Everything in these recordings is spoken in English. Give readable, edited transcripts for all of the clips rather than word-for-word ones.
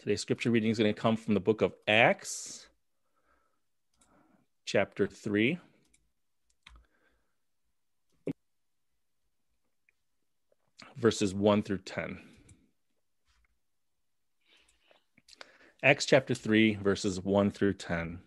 Today's scripture reading is going to come from the book of Acts, chapter 3. Verses 1 through 10. Acts chapter 3, verses 1 through 10.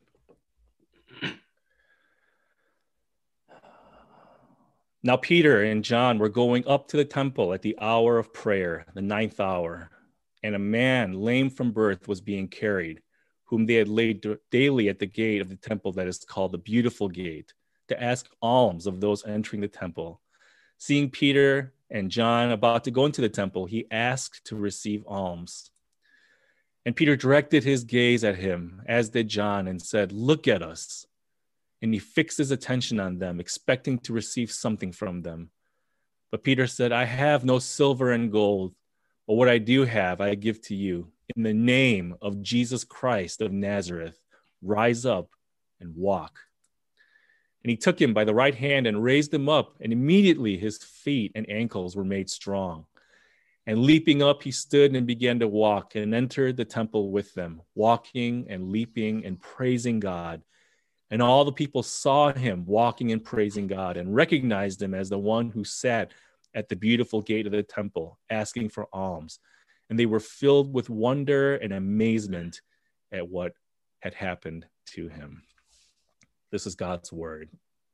Now Peter and John were going up to the temple at the hour of prayer, the 9th hour, and a man lame from birth was being carried, whom they had laid daily at the gate of the temple that is called the Beautiful Gate, to ask alms of those entering the temple. Seeing Peter and John about to go into the temple, he asked to receive alms. And Peter directed his gaze at him, as did John, and said, "Look at us." And he fixed his attention on them, expecting to receive something from them. But Peter said, "I have no silver and gold, but what I do have, I give to you. In the name of Jesus Christ of Nazareth, rise up and walk." And he took him by the right hand and raised him up, and immediately his feet and ankles were made strong. And leaping up, he stood and began to walk and entered the temple with them, walking and leaping and praising God. And all the people saw him walking and praising God and recognized him as the one who sat at the beautiful gate of the temple, asking for alms. And they were filled with wonder and amazement at what had happened to him. This is God's word.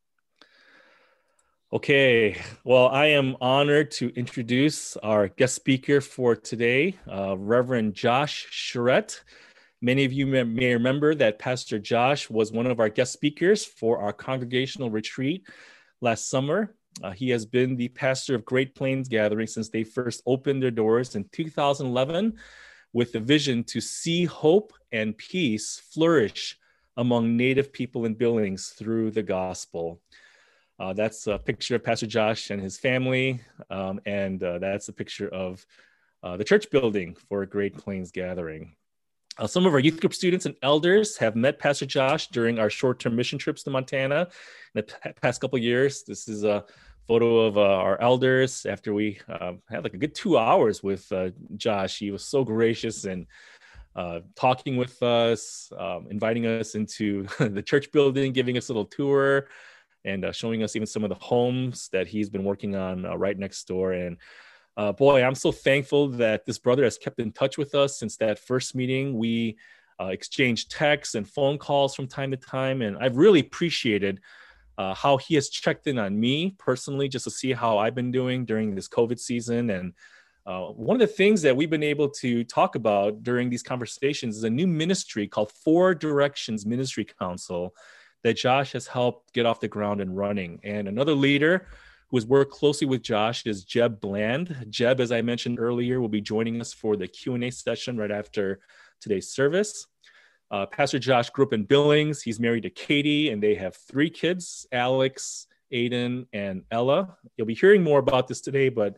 Okay, well, I am honored to introduce our guest speaker for today, Reverend Josh Charette. Many of you may remember that Pastor Josh was one of our guest speakers for our congregational retreat last summer. He has been the pastor of Great Plains Gathering since they first opened their doors in 2011 with the vision to see hope and peace flourish among Native people in Billings through the gospel. That's a picture of Pastor Josh and his family, and that's a picture of the church building for Great Plains Gathering. Some of our youth group students and elders have met Pastor Josh during our short-term mission trips to Montana in the past couple of years. This is a photo of our elders after we had like a good 2 hours with Josh. He was so gracious and talking with us, inviting us into the church building, giving us a little tour, and showing us even some of the homes that he's been working on right next door. And boy, I'm so thankful that this brother has kept in touch with us since that first meeting. We exchanged texts and phone calls from time to time, and I've really appreciated how he has checked in on me personally just to see how I've been doing during this COVID season. And one of the things that we've been able to talk about during these conversations is a new ministry called Four Directions Ministry Council that Josh has helped get off the ground and running. And another leader who has worked closely with Josh is Jeb Bland. Jeb, as I mentioned earlier, will be joining us for the Q&A session right after today's service. Pastor Josh grew up in Billings. He's married to Katie, and they have 3 kids, Alex, Aiden, and Ella. You'll be hearing more about this today, but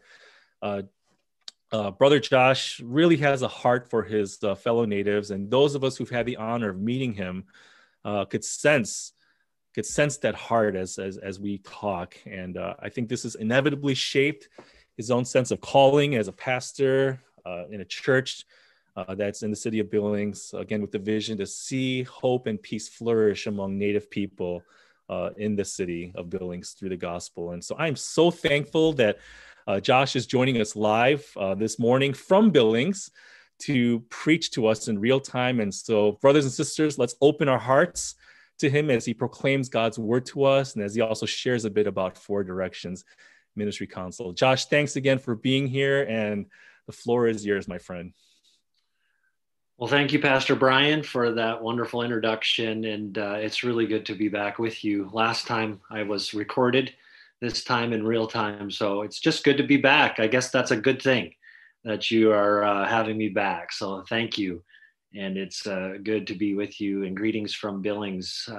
Brother Josh really has a heart for his fellow natives, and those of us who've had the honor of meeting him could sense that heart as we talk. And I think this has inevitably shaped his own sense of calling as a pastor in a church that's in the city of Billings, again, with the vision to see hope and peace flourish among Native people in the city of Billings through the gospel. And so I'm so thankful that Josh is joining us live this morning from Billings to preach to us in real time. And so, brothers and sisters, let's open our hearts to him as he proclaims God's word to us and as he also shares a bit about Four Directions Ministry Council. Josh, thanks again for being here, and the floor is yours, my friend. Well, thank you, Pastor Brian, for that wonderful introduction, and it's really good to be back with you. Last time I was recorded, this time in real time, so it's just good to be back. I guess that's a good thing that you are having me back, so thank you. And it's good to be with you, and greetings from Billings.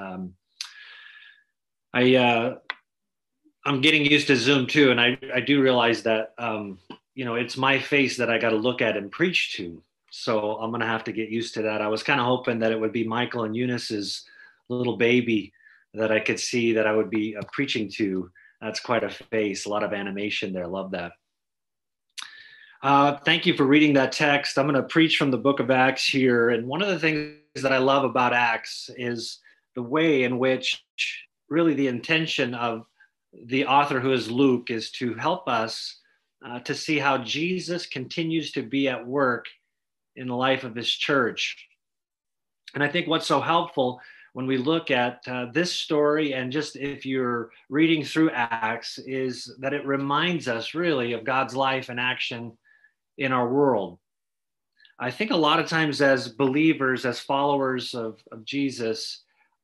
I'm getting used to Zoom too, and I do realize that it's my face that I got to look at and preach to. So I'm going to have to get used to that. I was kind of hoping that it would be Michael and Eunice's little baby that I could see that I would be preaching to. That's quite a face, a lot of animation there. Love that. Thank you for reading that text. I'm going to preach from the book of Acts here. And one of the things that I love about Acts is the way in which really the intention of the author, who is Luke, is to help us to see how Jesus continues to be at work in the life of his church. And I think what's so helpful when we look at this story, and just if you're reading through Acts, is that it reminds us really of God's life and action in our world. I think a lot of times as believers, as followers of Jesus,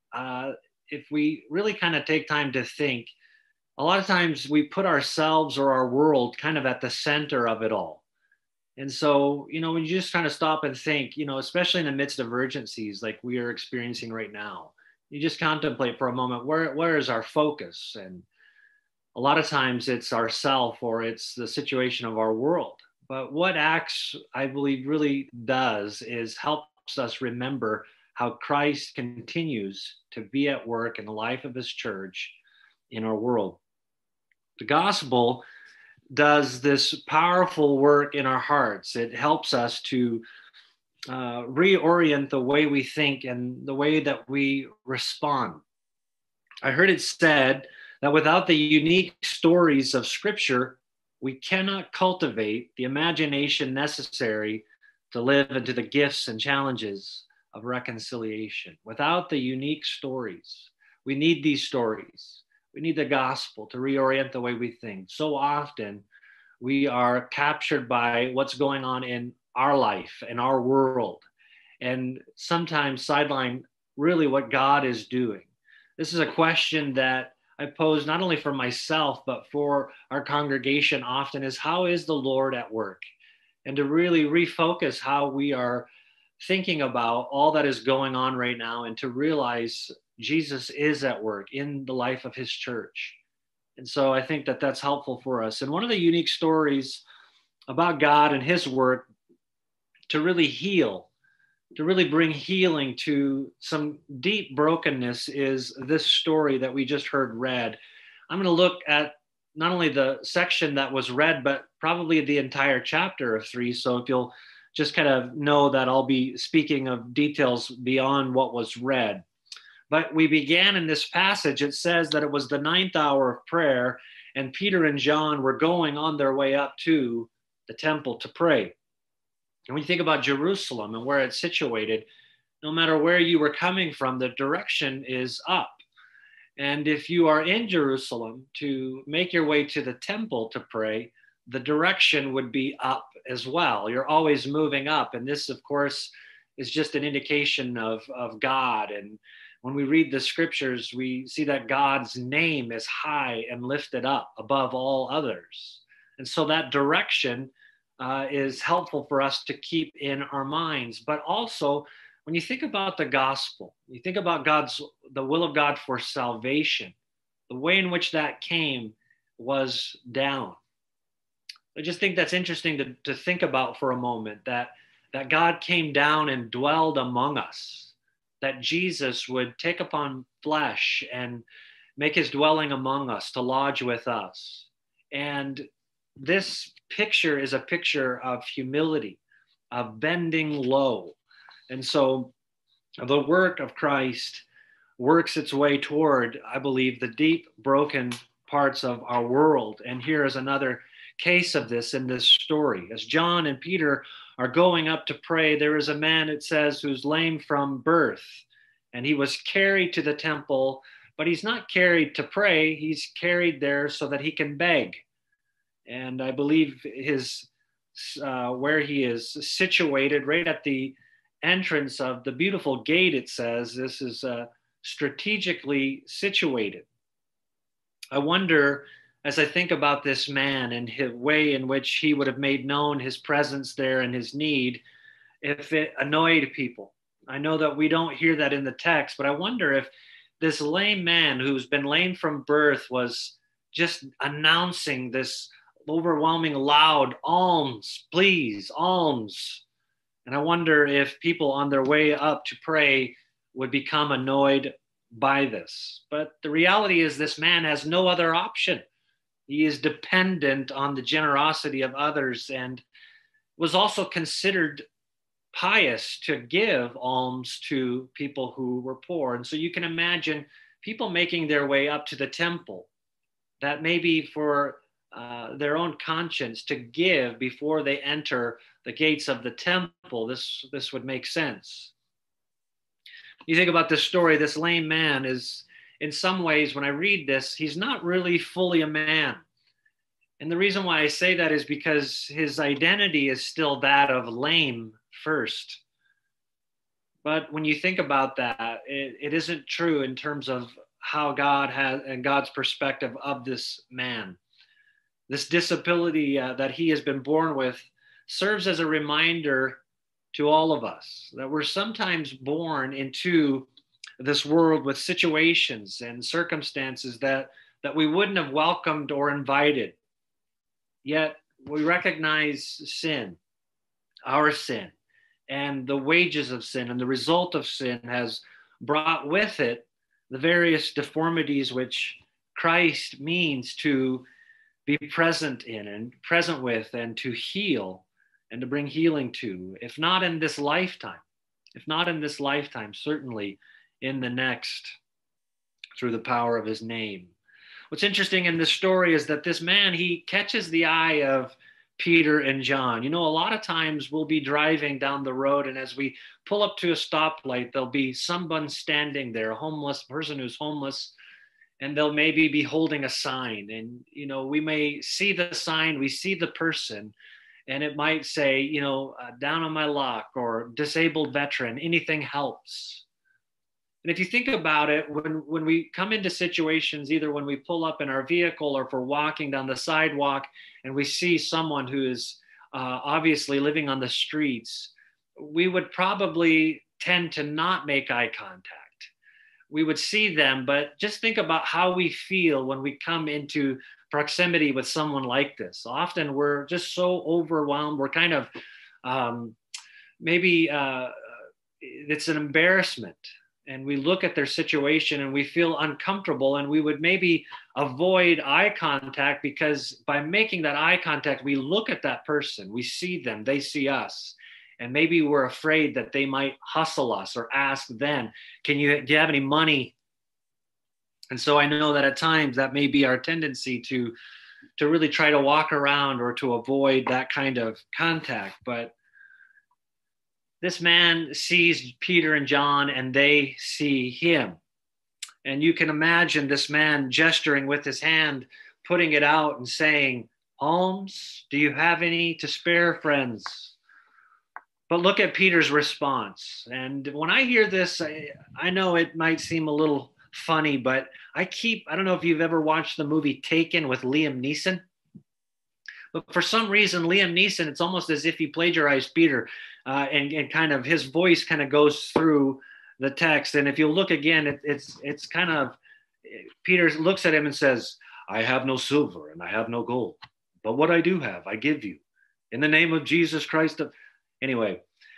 if we really kind of take time to think, a lot of times we put ourselves or our world kind of at the center of it all. And so, when you just kind of stop and think, especially in the midst of urgencies like we are experiencing right now, you just contemplate for a moment, where is our focus? And a lot of times it's ourself or it's the situation of our world. But what Acts, I believe, really does is helps us remember how Christ continues to be at work in the life of his church in our world. The gospel does this powerful work in our hearts. It helps us to reorient the way we think and the way that we respond. I heard it said that without the unique stories of Scripture, we cannot cultivate the imagination necessary to live into the gifts and challenges of reconciliation. Without the unique stories, we need these stories. We need the gospel to reorient the way we think. So often we are captured by what's going on in our life and our world, and sometimes sideline really what God is doing. This is a question that I pose not only for myself, but for our congregation often, is how is the Lord at work? And to really refocus how we are thinking about all that is going on right now, and to realize Jesus is at work in the life of his church. And so I think that that's helpful for us. And one of the unique stories about God and his work to really heal, to really bring healing to some deep brokenness, is this story that we just heard read. I'm going to look at not only the section that was read, but probably the entire chapter of 3. So if you'll just kind of know that I'll be speaking of details beyond what was read. But we began in this passage. It says that it was the 9th hour of prayer, and Peter and John were going on their way up to the temple to pray. And when you think about Jerusalem and where it's situated, no matter where you were coming from, the direction is up. And if you are in Jerusalem to make your way to the temple to pray, the direction would be up as well. You're always moving up. And this, of course, is just an indication of God. And when we read the scriptures, we see that God's name is high and lifted up above all others. And so that direction is helpful for us to keep in our minds. But also, when you think about the gospel, you think about the will of God for salvation, the way in which that came was down. I just think that's interesting to think about for a moment, that God came down and dwelled among us, that Jesus would take upon flesh and make his dwelling among us, to lodge with us. And this picture is a picture of humility, of bending low. And so the work of Christ works its way toward, I believe, the deep, broken parts of our world. And here is another case of this in this story. As John and Peter are going up to pray, there is a man, it says, who's lame from birth. And he was carried to the temple, but he's not carried to pray. He's carried there so that he can beg. And I believe where he is situated, right at the entrance of the beautiful gate, it says, this is strategically situated. I wonder, as I think about this man and his way in which he would have made known his presence there and his need, if it annoyed people. I know that we don't hear that in the text, but I wonder if this lame man who's been lame from birth was just announcing this overwhelming loud alms, please, alms. And I wonder if people on their way up to pray would become annoyed by this. But the reality is this man has no other option. He is dependent on the generosity of others. And was also considered pious to give alms to people who were poor. And so you can imagine people making their way up to the temple, that maybe for their own conscience to give before they enter the gates of the temple. This would make sense. You think about this story, this lame man is, in some ways, when I read this, he's not really fully a man. And the reason why I say that is because his identity is still that of lame first. But when you think about that, it isn't true in terms of how God has and God's perspective of this man. This disability that he has been born with serves as a reminder to all of us that we're sometimes born into this world with situations and circumstances that we wouldn't have welcomed or invited. Yet we recognize sin, our sin, and the wages of sin, and the result of sin has brought with it the various deformities which Christ means to be present in and present with and to heal and to bring healing to, if not in this lifetime, certainly in the next, through the power of his name. What's interesting in this story is that this man, he catches the eye of Peter and John. You know, a lot of times we'll be driving down the road, and as we pull up to a stoplight, there'll be someone standing there, a homeless person who's homeless, and they'll maybe be holding a sign. And, you know, we may see the sign, we see the person, and it might say, you know, down on my luck or disabled veteran, anything helps. And if you think about it, when we come into situations, either when we pull up in our vehicle or if we're walking down the sidewalk and we see someone who is obviously living on the streets, we would probably tend to not make eye contact. We would see them, but just think about how we feel when we come into proximity with someone like this. Often we're just so overwhelmed. We're kind of maybe it's an embarrassment. And we look at their situation and we feel uncomfortable, and we would maybe avoid eye contact, because by making that eye contact, we look at that person, we see them, they see us. And maybe we're afraid that they might hustle us or ask then, do you have any money? And so I know that at times that may be our tendency to really try to walk around or to avoid that kind of contact. But this man sees Peter and John, and they see him. And you can imagine this man gesturing with his hand, putting it out and saying, "Alms, do you have any to spare, friends?" But look at Peter's response. And when I hear this, I know it might seem a little funny, but I don't know if you've ever watched the movie Taken with Liam Neeson. But for some reason, Liam Neeson, it's almost as if he plagiarized Peter, and kind of his voice kind of goes through the text. And if you look again, it's kind of, Peter looks at him and says, "I have no silver and I have no gold, but what I do have, I give you. In the name of Jesus Christ." Anyway,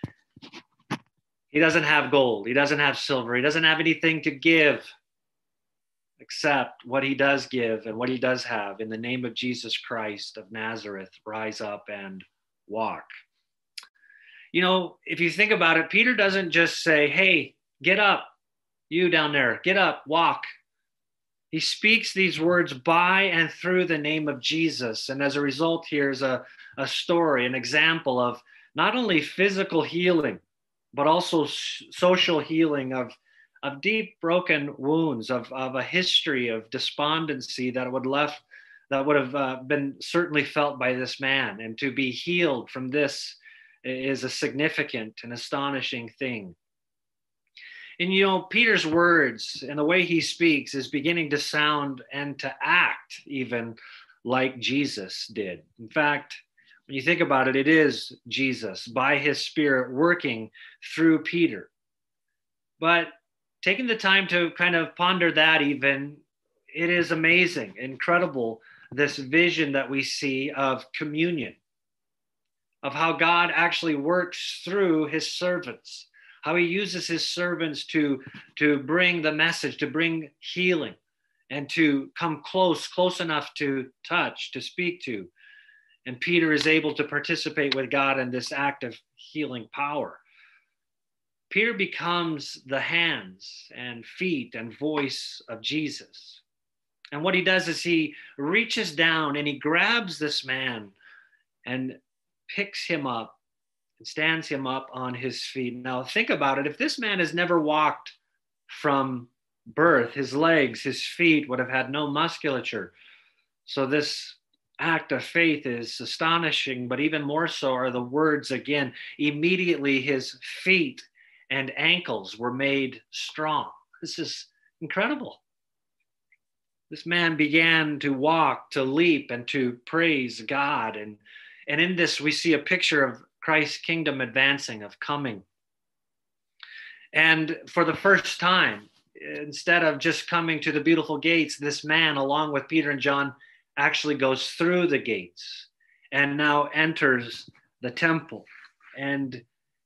he doesn't have gold. He doesn't have silver. He doesn't have anything to give except what he does give and what he does have. In the name of Jesus Christ of Nazareth, rise up and walk. You know, if you think about it, Peter doesn't just say, "Hey, get up, you down there, get up, walk." He speaks these words by and through the name of Jesus. And as a result, here's a story, an example of not only physical healing, but also social healing of deep broken wounds, of a history of despondency that would have been certainly felt by this man. And to be healed from this is a significant and astonishing thing. And, you know, Peter's words and the way he speaks is beginning to sound and to act even like Jesus did. In fact, when you think about it, it is Jesus by his Spirit working through Peter. But taking the time to kind of ponder that even, it is amazing, incredible, this vision that we see of communion, of how God actually works through his servants, how he uses his servants to bring the message, to bring healing, and to come close enough to touch, to speak to. And Peter is able to participate with God in this act of healing power. Peter becomes the hands and feet and voice of Jesus. And what he does is he reaches down and he grabs this man and picks him up and stands him up on his feet. Now, think about it. If this man has never walked from birth, his legs, his feet would have had no musculature. So this act of faith is astonishing, but even more so are the words again. Immediately his feet and ankles were made strong. This is incredible. This man began to walk, to leap, and to praise God. And in this, we see a picture of Christ's kingdom advancing, of coming. And for the first time, instead of just coming to the beautiful gates, this man, along with Peter and John, actually goes through the gates and now enters the temple. And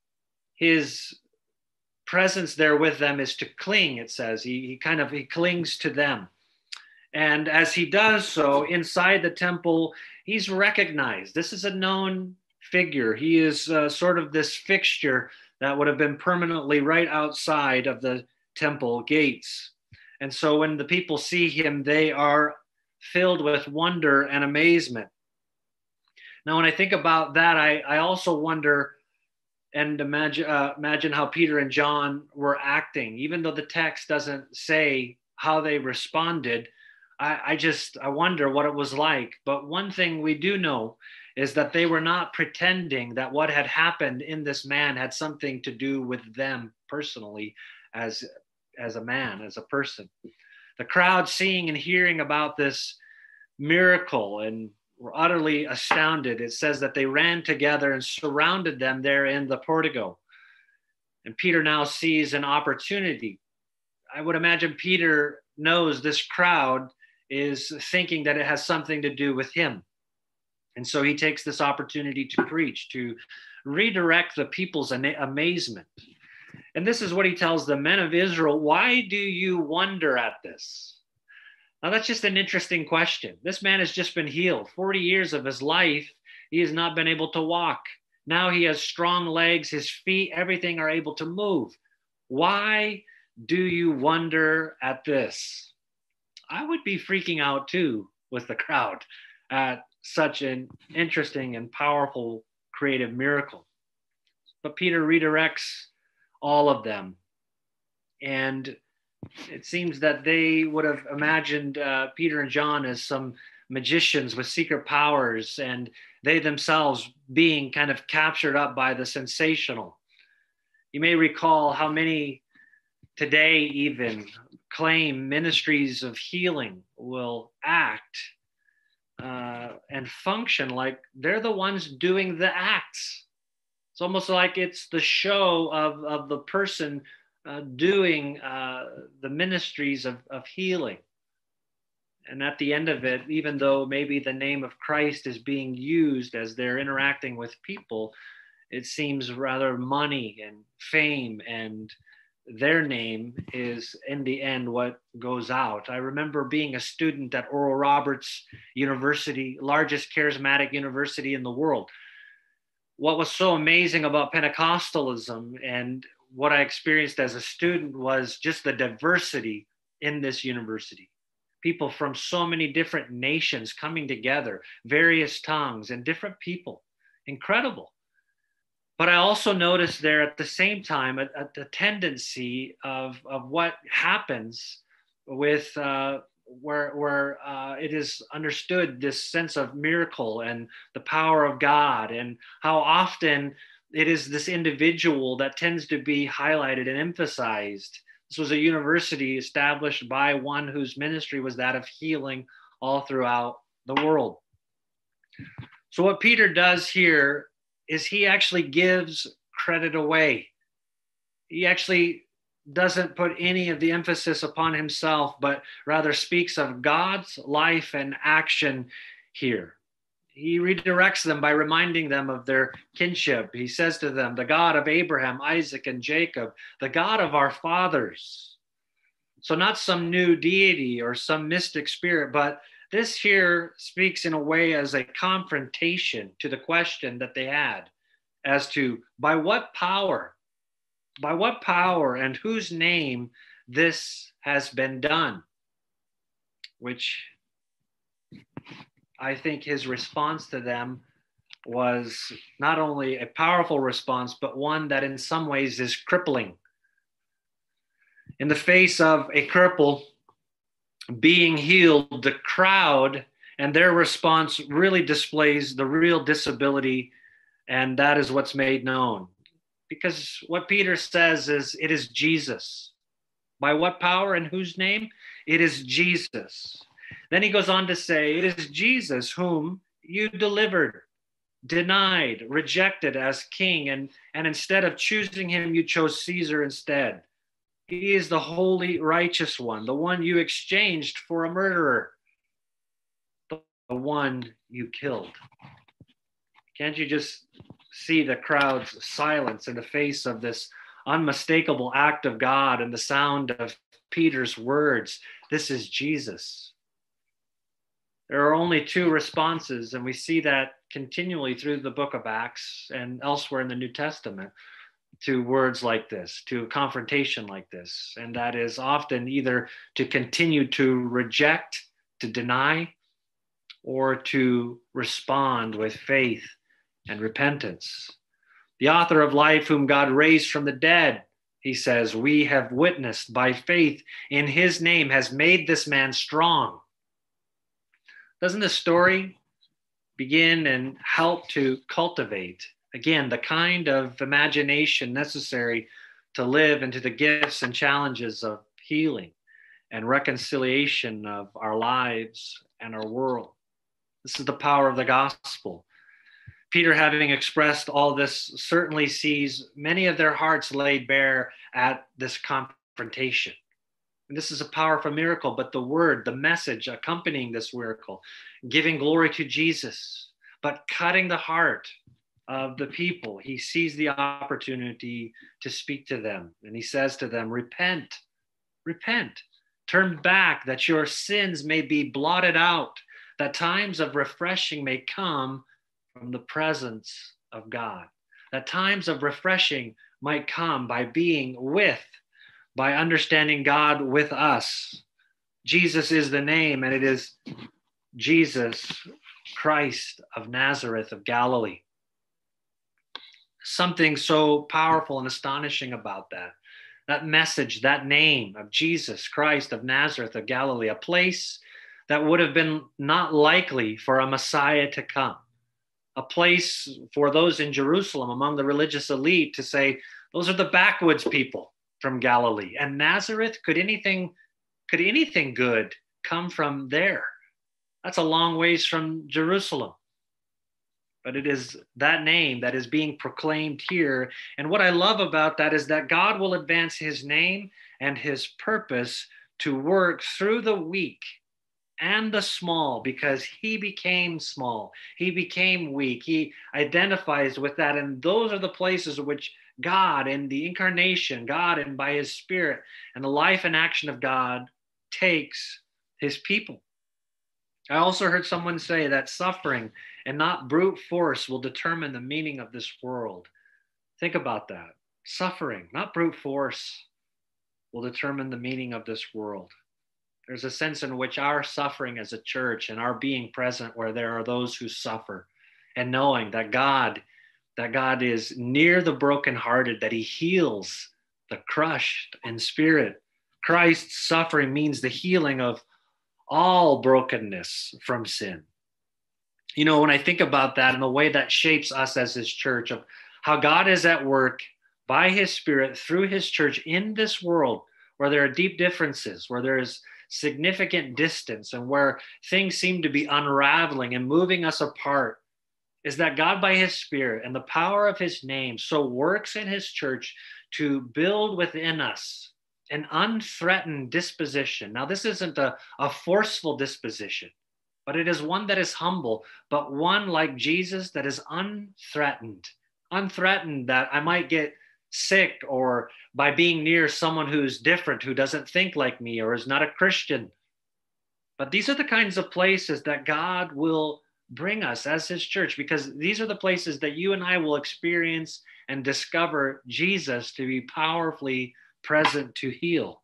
his presence there with them is to cling, it says. He clings to them. And as he does so, inside the temple, he's recognized. This is a known figure. He is sort of this fixture that would have been permanently right outside of the temple gates. And so when the people see him, they are filled with wonder and amazement. Now, when I think about that, I also wonder and imagine how Peter and John were acting. Even though the text doesn't say how they responded, I wonder what it was like. But one thing we do know is that they were not pretending that what had happened in this man had something to do with them personally as a man, as a person. The crowd seeing and hearing about this miracle and were utterly astounded. It says that they ran together and surrounded them there in the portico. And Peter now sees an opportunity. I would imagine Peter knows this crowd is thinking that it has something to do with him. And so he takes this opportunity to preach, to redirect the people's amazement. And this is what he tells the men of Israel: why do you wonder at this? Now, that's just an interesting question. This man has just been healed. 40 years of his life, he has not been able to walk. Now he has strong legs, his feet, everything are able to move. Why do you wonder at this? I would be freaking out too with the crowd at such an interesting and powerful creative miracle. But Peter redirects all of them. And it seems that they would have imagined Peter and John as some magicians with secret powers, and they themselves being kind of captured up by the sensational. You may recall how many today even claim ministries of healing will act and function like they're the ones doing the acts. It's almost like it's the show of the person doing the ministries of healing. And at the end of it, even though maybe the name of Christ is being used as they're interacting with people, it seems rather money and fame and their name is in the end what goes out. I remember being a student at Oral Roberts University, largest charismatic university in the world. What was so amazing about Pentecostalism and what I experienced as a student was just the diversity in this university. People from so many different nations coming together, various tongues and different people. Incredible. But I also noticed there at the same time a tendency of what happens with where it is understood this sense of miracle and the power of God, and how often it is this individual that tends to be highlighted and emphasized. This was a university established by one whose ministry was that of healing all throughout the world. So what Peter does here is he actually gives credit away. He actually doesn't put any of the emphasis upon himself, but rather speaks of God's life and action here. He redirects them by reminding them of their kinship. He says to them, the God of Abraham, Isaac, and Jacob, the God of our fathers. So not some new deity or some mystic spirit, but This here speaks in a way as a confrontation to the question that they had as to by what power and whose name this has been done, which I think his response to them was not only a powerful response, but one that in some ways is crippling. In the face of a cripple being healed, the crowd and their response really displays the real disability, and that is what's made known. Because what Peter says is, it is Jesus. By what power and whose name? It is Jesus. Then he goes on to say, it is Jesus whom you delivered, denied, rejected as king, and instead of choosing him, you chose Caesar instead. He is the holy, righteous one, the one you exchanged for a murderer, the one you killed. Can't you just see the crowd's silence in the face of this unmistakable act of God and the sound of Peter's words? This is Jesus. There are only two responses, and we see that continually through the book of Acts and elsewhere in the New Testament to words like this, to a confrontation like this. And that is often either to continue to reject, to deny, or to respond with faith and repentance. The author of life, whom God raised from the dead, he says, we have witnessed by faith in his name has made this man strong. Doesn't the story begin and help to cultivate, again, the kind of imagination necessary to live into the gifts and challenges of healing and reconciliation of our lives and our world? This is the power of the gospel. Peter, having expressed all this, certainly sees many of their hearts laid bare at this confrontation. And this is a powerful miracle, but the word, the message accompanying this miracle, giving glory to Jesus, but cutting the heart of the people. He sees the opportunity to speak to them. And he says to them, repent, turn back that your sins may be blotted out, that times of refreshing may come from the presence of God, that times of refreshing might come by being with, by understanding God with us. Jesus is the name, and it is Jesus Christ of Nazareth of Galilee. Something so powerful and astonishing about that message, that name of Jesus Christ of Nazareth of Galilee, a place that would have been not likely for a Messiah to come, a place for those in Jerusalem among the religious elite to say, those are the backwoods people from Galilee. And Nazareth, could anything good come from there? That's a long ways from Jerusalem. But it is that name that is being proclaimed here. And what I love about that is that God will advance his name and his purpose to work through the weak and the small, because he became small. He became weak. He identifies with that. And those are the places in which God and the incarnation, God and by his spirit and the life and action of God takes his people. I also heard someone say that suffering and not brute force will determine the meaning of this world. Think about that. Suffering, not brute force, will determine the meaning of this world. There's a sense in which our suffering as a church and our being present where there are those who suffer, and knowing that God is near the brokenhearted, that he heals the crushed in spirit. Christ's suffering means the healing of all brokenness from sin. You know, when I think about that and the way that shapes us as his church, of how God is at work by his spirit through his church in this world where there are deep differences, where there is significant distance, and where things seem to be unraveling and moving us apart, is that God by his spirit and the power of his name so works in his church to build within us an unthreatened disposition. Now, this isn't a forceful disposition, but it is one that is humble, but one like Jesus that is unthreatened that I might get sick, or by being near someone who's different, who doesn't think like me or is not a Christian. But these are the kinds of places that God will bring us as his church, because these are the places that you and I will experience and discover Jesus to be powerfully present to heal.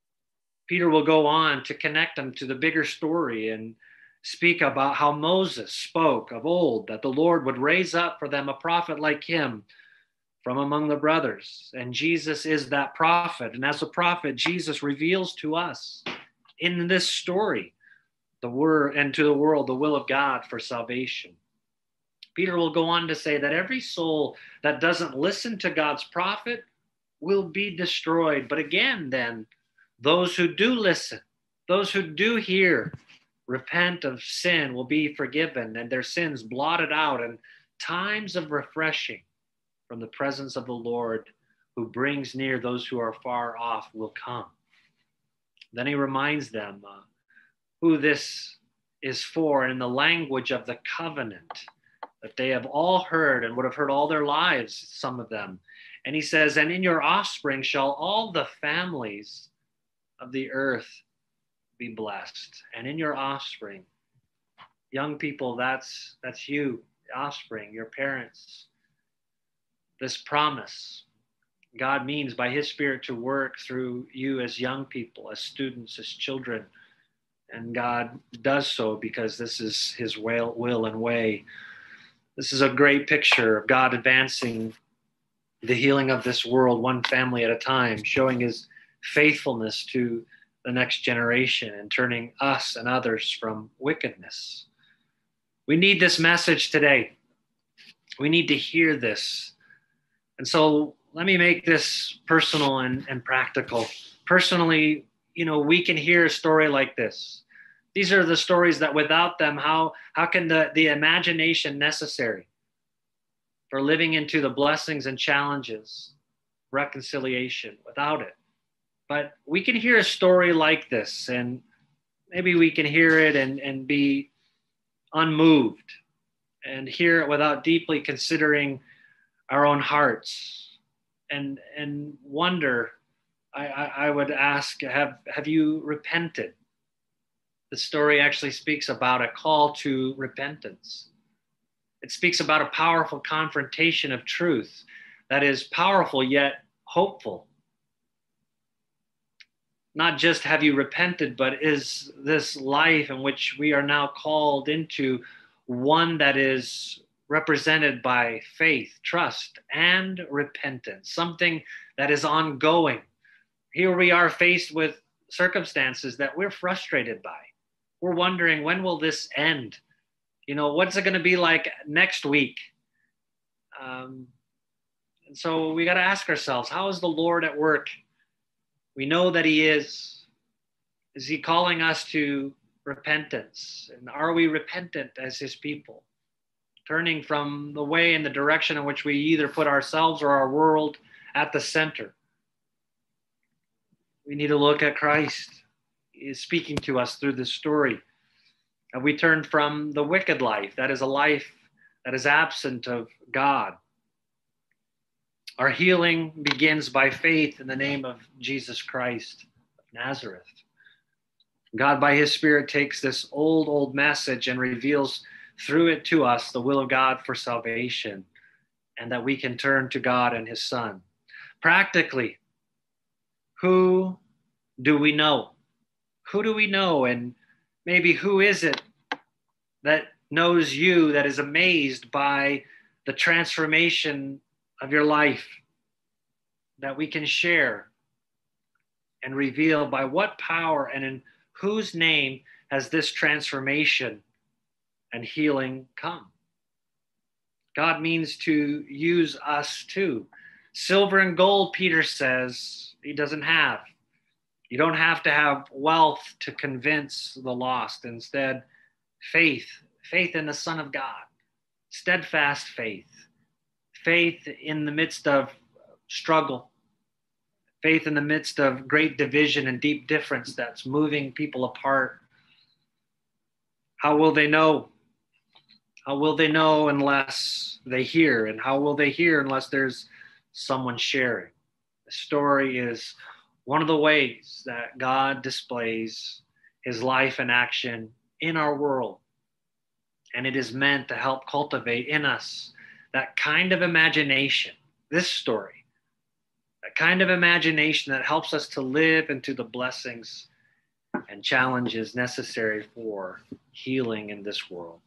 Peter will go on to connect them to the bigger story and speak about how Moses spoke of old that the Lord would raise up for them a prophet like him from among the brothers. And Jesus is that prophet. And as a prophet, Jesus reveals to us in this story the word, and to the world, the will of God for salvation. Peter will go on to say that every soul that doesn't listen to God's prophet will be destroyed. But again, then, those who do listen, those who do hear, repent of sin, will be forgiven and their sins blotted out, and times of refreshing from the presence of the Lord, who brings near those who are far off, will come. Then he reminds them who this is for, and in the language of the covenant that they have all heard and would have heard all their lives, some of them. And he says, and in your offspring shall all the families of the earth be blessed. And in your offspring, young people, that's you, offspring, your parents. This promise, God means by his Spirit to work through you as young people, as students, as children. And God does so because this is his will and way. This is a great picture of God advancing the healing of this world, one family at a time, showing his faithfulness to the next generation and turning us and others from wickedness. We need this message today. We need to hear this. And so let me make this personal and practical. Personally, we can hear a story like this. These are the stories that without them, how can the imagination necessary for living into the blessings and challenges, reconciliation, without it? But we can hear a story like this, and maybe we can hear it and be unmoved and hear it without deeply considering our own hearts and wonder. I would ask, have you repented? The story actually speaks about a call to repentance. It speaks about a powerful confrontation of truth that is powerful yet hopeful. Not just have you repented, but is this life in which we are now called into one that is represented by faith, trust, and repentance, something that is ongoing. Here we are faced with circumstances that we're frustrated by. We're wondering, when will this end? What's it going to be like next week? And so we got to ask ourselves, how is the Lord at work? We know that he is. Is he calling us to repentance? And are we repentant as his people? Turning from the way and the direction in which we either put ourselves or our world at the center. We need to look at Christ. He is speaking to us through this story. And we turn from the wicked life, that is a life that is absent of God. Our healing begins by faith in the name of Jesus Christ of Nazareth. God, by his Spirit, takes this old message and reveals through it to us the will of God for salvation, and that we can turn to God and his Son. Practically, who do we know? Who do we know? And maybe who is it that knows you, that is amazed by the transformation of your life, that we can share and reveal by what power and in whose name has this transformation and healing come? God means to use us too. Silver and gold, Peter says, he doesn't have. You don't have to have wealth to convince the lost. Instead, faith in the Son of God, steadfast faith in the midst of struggle, faith in the midst of great division and deep difference that's moving people apart. How will they know? How will they know unless they hear? And how will they hear unless there's someone sharing? The story is one of the ways that God displays his life and action in our world. And it is meant to help cultivate in us that kind of imagination, this story, that kind of imagination that helps us to live into the blessings and challenges necessary for healing in this world.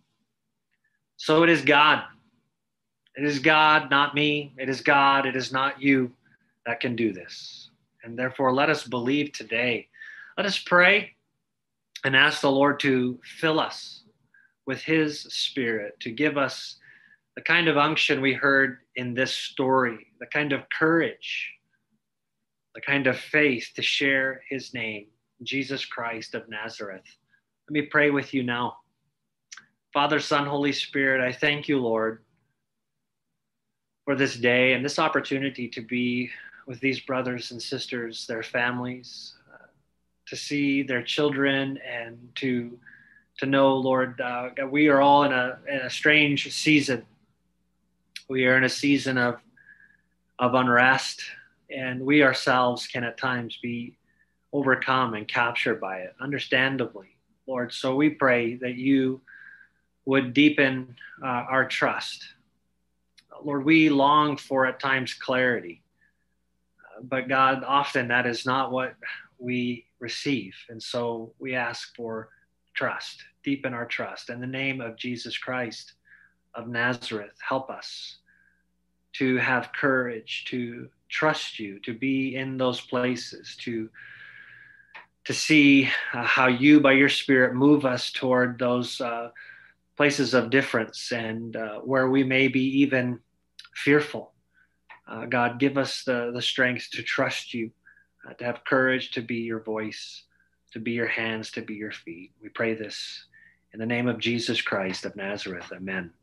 So it is God. It is God, not me. It is God. It is not you that can do this. And therefore, let us believe today. Let us pray and ask the Lord to fill us with his Spirit, to give us the kind of unction we heard in this story, the kind of courage, the kind of faith to share his name, Jesus Christ of Nazareth. Let me pray with you now. Father, Son, Holy Spirit, I thank you, Lord, for this day and this opportunity to be with these brothers and sisters, their families, to see their children, and to know, Lord, we are all in a strange season. We are in a season of unrest, and we ourselves can at times be overcome and captured by it, understandably, Lord. So we pray that you would deepen our trust. Lord, we long for at times clarity, but God, often that is not what we receive. And so we ask for trust, deepen our trust. In the name of Jesus Christ of Nazareth, help us to have courage, to trust you, to be in those places, to see how you, by your Spirit, move us toward those places of difference, and where we may be even fearful. God, give us the strength to trust you, to have courage to be your voice, to be your hands, to be your feet. We pray this in the name of Jesus Christ of Nazareth. Amen.